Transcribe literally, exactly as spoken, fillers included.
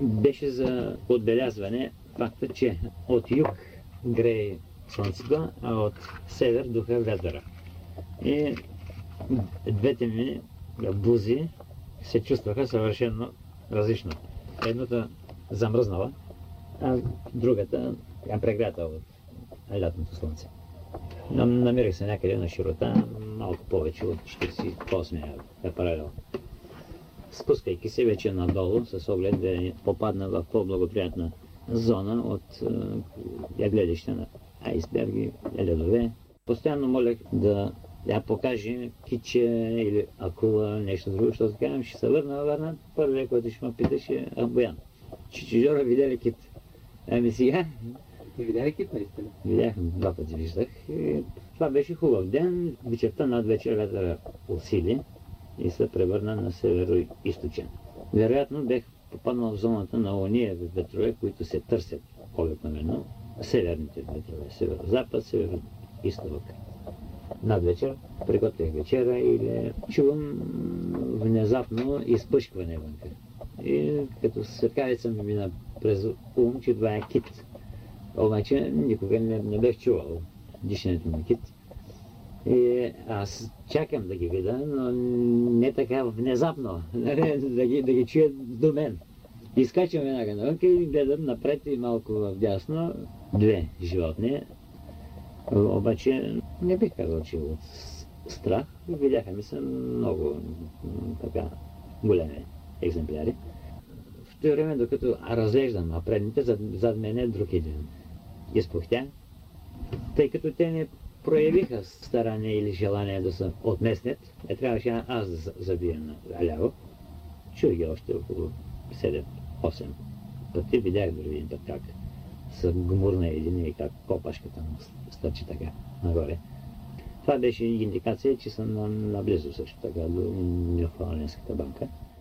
беше за отбелязване факта, че от юг грее слънцето, а от север духа вятъра. И двете ми бузи се чувстваха съвършено различно. Едната замръзнала, а другата е прегрята от лятното слънце. Намерих се някъде на широта, малко повече от четиридесет и осмия паралел. Спускайки се вече надолу, с оглед да попадна в по-благоприятна зона от я гледаща на айсберги, ледове. Постоянно молех да я покаже киче или акула, нещо друго, защото казвам, ще се върна, върна. Първият, който ще ме питаше, а Боян. Чичижора видя ли кит? Ами сега... И видя ли кит наистина? Видях, два пъти виждах. И това беше хубав ден. Вечерта над вечер вятъра усили и се превърна на северо-источен. Вероятно бех попаднал в зоната на ония ветрове, които се търсят обикновено. Северните ветрове, северо-запад, северо-изток. Над вечер приготвях вечера и чувам внезапно изпъшкване вънка. И като светкавица ми мина през ум, че това е кит. Обаче никога не, не бех чувал дишането на кит. И аз чакам да ги видя, но не така внезапно, да ги, да ги чуя до мен. Изкачвам веднага навънка и гледам напред и малко вдясно две животни. Обаче не бих казал, че от страх. Видяха ми се много така големи екземпляри. В това време, докато разглеждам напредните, зад, зад мен е друг един изпухтя, тъй като те не проявиха старание или желание да се отместнат, е трябваше аз да забия на ляво. Чух ги още около седем-осем пъти, видях дори един път как се гмурна един и как копашката му стърчи така нагоре. Това беше индикация, че съм наблизо също така до Нюрфаунленската банка.